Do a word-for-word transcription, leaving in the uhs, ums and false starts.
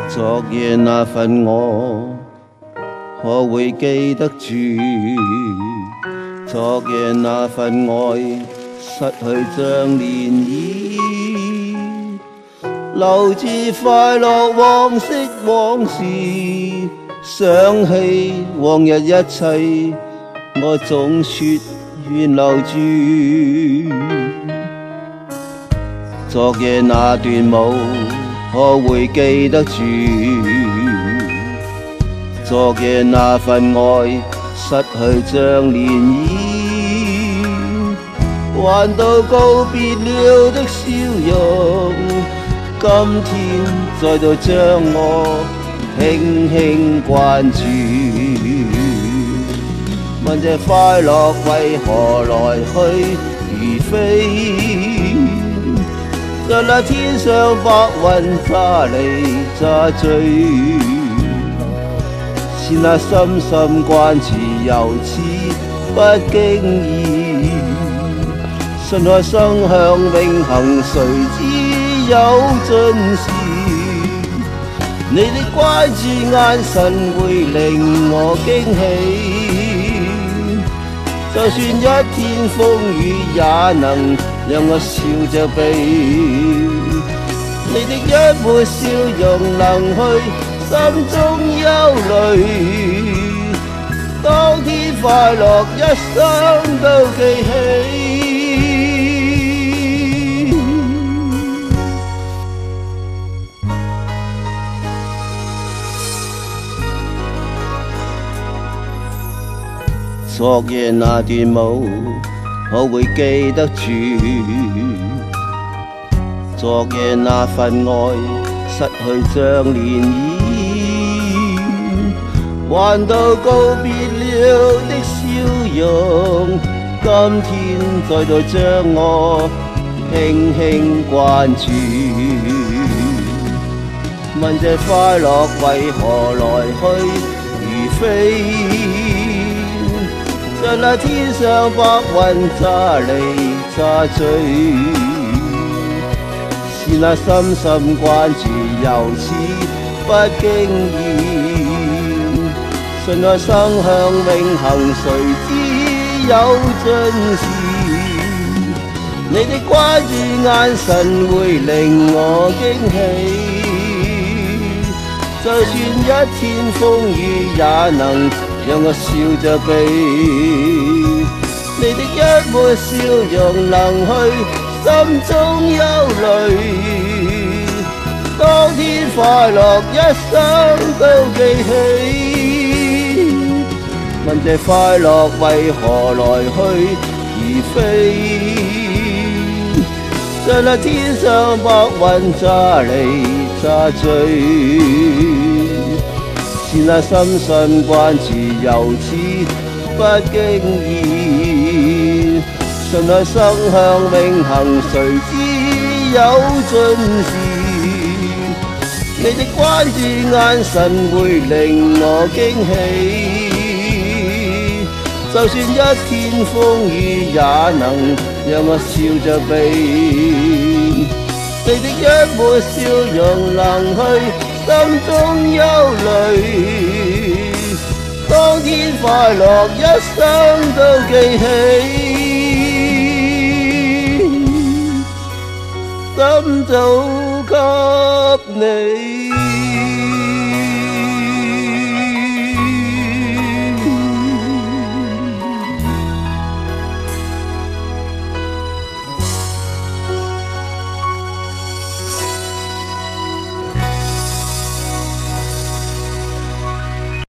昨夜那份我，可會記得住？昨夜那份愛，失去像漣漪，留住快樂往昔往事，想起往日一切，我總說願留住。昨夜那段舞，可會記得住？昨夜那份愛，失去像漣漪，還到告別了的笑容，今天再度將我輕輕關注。問這快樂為何來去如飛？在那天上白雲乍離乍聚，是那深深關注由此不經意，信海生向永恆，誰知有盡時。你的關注眼神會令我驚喜，就算一天風雨也能讓我笑着避。你的一抹笑容能去心中憂慮，當天快樂一生都記起。昨夜那段舞，可會記得住？昨夜那份愛，失去像漣漪，還到告別了的笑容，今天再度將我輕輕關注。問這快樂為何來去如飛？在那天上白雲乍離乍聚，是那深深關注由此不經意，信愛生向永恆，誰知有盡時。你的關注眼神會令我驚喜，就算一天風雨也能讓我笑着避。你的一抹笑容能去心中憂慮，當天快樂一生都記起。問這快樂為何來去如飛？在那天上白雲乍離乍聚，是那深深關注由此不經意，信愛生向永恆，誰知有盡時。你的關注眼神會令我驚喜，就算一天風雨也能讓我笑着避。你的一抹笑容能去心中憂慮，當天快樂一生都記起，心早給你。